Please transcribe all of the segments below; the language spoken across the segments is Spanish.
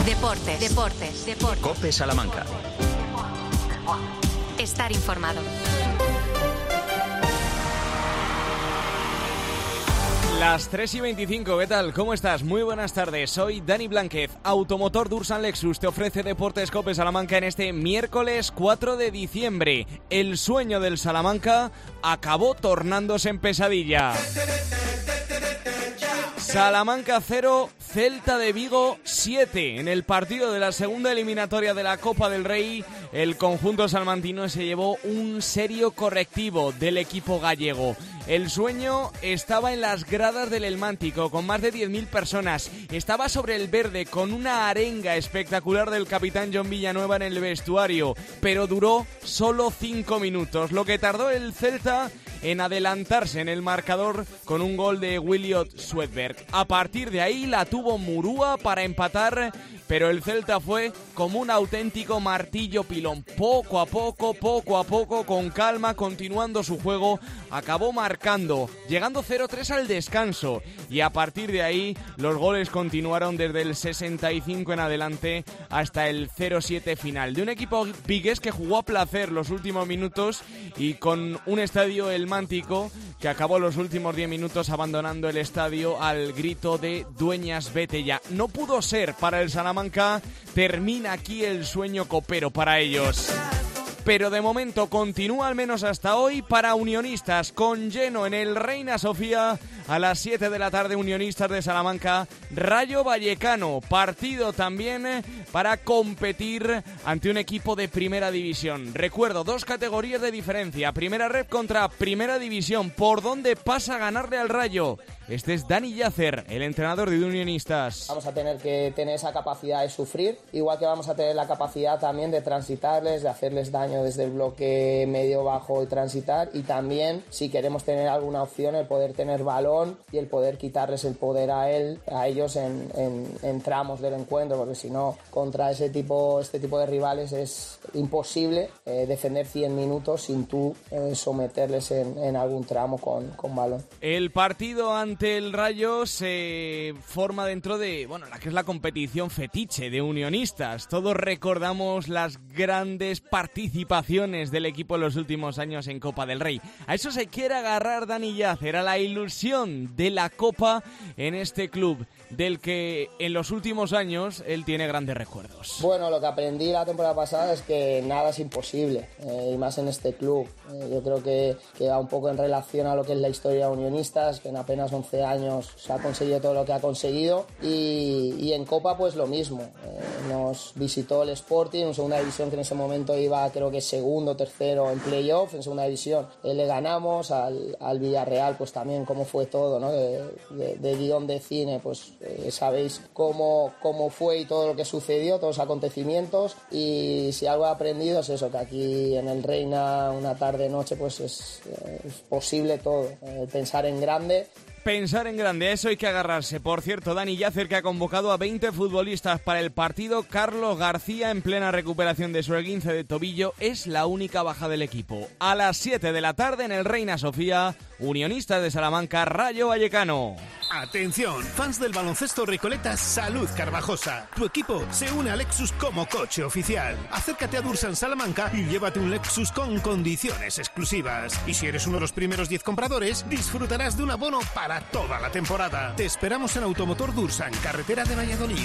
Deportes. COPE Salamanca. Estar informado. Las 3:25, ¿qué tal? ¿Cómo estás? Muy buenas tardes, soy Dani Blánquez. Automotor Dursan Lexus te ofrece Deportes COPE Salamanca en este miércoles 4 de diciembre. El sueño del Salamanca acabó tornándose en pesadilla. Salamanca 0, Celta de Vigo 7. En el partido de la segunda eliminatoria de la Copa del Rey, el conjunto salmantino se llevó un serio correctivo del equipo gallego. El sueño estaba en las gradas del Elmántico, con más de 10.000 personas. Estaba sobre el verde, con una arenga espectacular del capitán John Villanueva en el vestuario, pero duró solo 5 minutos, lo que tardó el Celta en adelantarse en el marcador con un gol de Williot Swedberg. A partir de ahí la tuvo Murúa para empatar, pero el Celta fue como un auténtico martillo pilón. Poco a poco, con calma, continuando su juego, acabó marcando, llegando 0-3 al descanso. Y a partir de ahí, los goles continuaron desde el 65 en adelante hasta el 0-7 final. De un equipo vigués que jugó a placer los últimos minutos y con un estadio elmántico que acabó los últimos 10 minutos abandonando el estadio al grito de "Dueñas, vete ya". No pudo ser para el Salamanca, termina aquí el sueño copero para ellos. Pero de momento continúa, al menos hasta hoy, para Unionistas, con lleno en el Reina Sofía a las 7 de la tarde, Unionistas de Salamanca, Rayo Vallecano, partido también para competir ante un equipo de primera división. Recuerdo, 2 categorías de diferencia, primera red contra primera división. ¿Por dónde pasa a ganarle al Rayo? Este es Dani Yacer, el entrenador de Unionistas. Vamos a tener que tener esa capacidad de sufrir, igual que vamos a tener la capacidad también de transitarles, de hacerles daño desde el bloque medio bajo y transitar, y también, si queremos tener alguna opción, el poder tener balón y el poder quitarles el poder a ellos en tramos del encuentro, porque si no, contra este tipo de rivales es imposible defender 100 minutos sin tú someterles en algún tramo con balón. El partido ante el Rayo se forma dentro de, la que es la competición fetiche de Unionistas. Todos recordamos las grandes participaciones del equipo en los últimos años en Copa del Rey. A eso se quiere agarrar Dani Yacer, a la ilusión de la Copa en este club, del que en los últimos años él tiene grandes recuerdos. Bueno, lo que aprendí la temporada pasada es que nada es imposible, y más en este club. Yo creo que va un poco en relación a lo que es la historia de Unionistas, que en apenas 11 años se ha conseguido todo lo que ha conseguido, y en Copa pues lo mismo. Nos visitó el Sporting en segunda división, que en ese momento iba creo que segundo, tercero en playoff, en segunda división. Le ganamos al Villarreal, pues también cómo fue todo, ¿no? De guión de cine, pues sabéis cómo fue y todo lo que sucedió, todos los acontecimientos, y si algo he aprendido es eso, que aquí en el Reina una tarde-noche pues es posible todo, pensar en grande. Pensar en grande, a eso hay que agarrarse. Por cierto, Dani Yacer, que ha convocado a 20 futbolistas para el partido. Carlos García, en plena recuperación de su esguince de tobillo, es la única baja del equipo. A las 7 de la tarde en el Reina Sofía, Unionistas de Salamanca, Rayo Vallecano. Atención, fans del baloncesto Recoleta Salud Carvajosa. Tu equipo se une a Lexus como coche oficial. Acércate a Dursan Salamanca y llévate un Lexus con condiciones exclusivas. Y si eres uno de los primeros 10 compradores, disfrutarás de un abono para toda la temporada. Te esperamos en Automotor Dursan, carretera de Valladolid,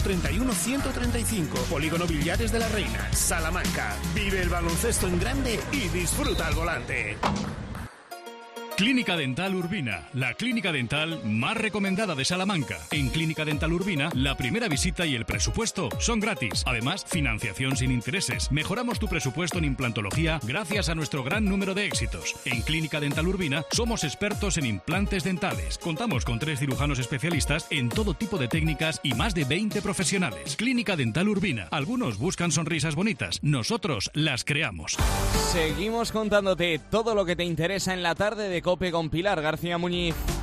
131-135, Polígono Villares de la Reina, Salamanca. Vive el baloncesto en grande y disfruta al volante. Clínica Dental Urbina, la clínica dental más recomendada de Salamanca. En Clínica Dental Urbina, la primera visita y el presupuesto son gratis. Además, financiación sin intereses. Mejoramos tu presupuesto en implantología gracias a nuestro gran número de éxitos. En Clínica Dental Urbina somos expertos en implantes dentales. Contamos con 3 cirujanos especialistas en todo tipo de técnicas y más de 20 profesionales. Clínica Dental Urbina. Algunos buscan sonrisas bonitas. Nosotros las creamos. Seguimos contándote todo lo que te interesa en la tarde de COPE con Pilar García Muñiz.